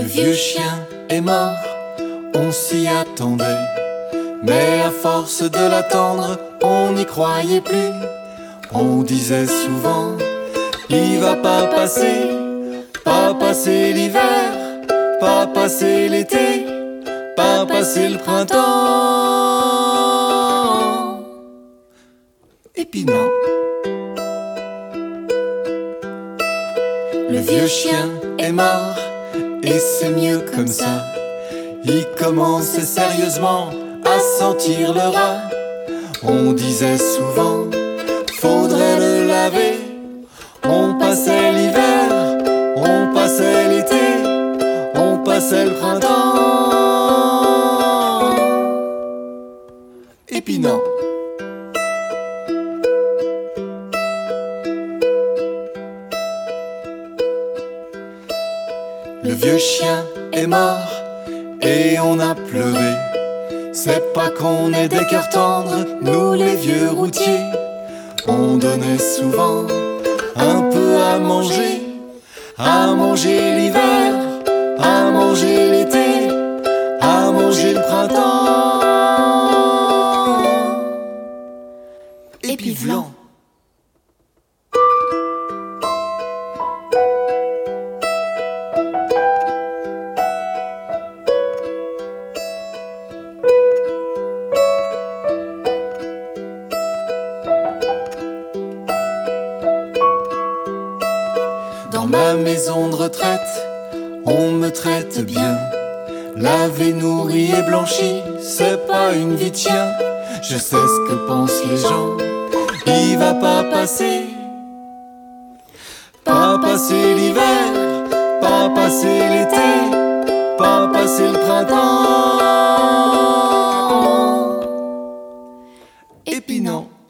Le vieux chien est mort, on s'y attendait, mais à force de l'attendre, on n'y croyait plus. On disait souvent, il va pas passer l'hiver, pas passer l'été, pas passer le printemps. Et puis non. Le vieux chien est mort, et c'est mieux comme ça. Il commençait sérieusement à sentir le rat. On disait souvent, faudrait le laver. On passait l'hiver, on passait l'été, on passait le printemps. Et puis non. Le vieux chien est mort et on a pleuré. C'est pas qu'on ait des cœurs tendres, nous les vieux routiers. On donnait souvent un peu à manger l'hiver, à manger l'été, à manger le printemps. Et puis v'lan. Dans ma maison de retraite, on me traite bien. Lavé, nourri et blanchi, c'est pas une vie de chien. Je sais ce que pensent les gens, il va pas passer l'hiver, pas passer l'été, pas passer le printemps. Et puis non.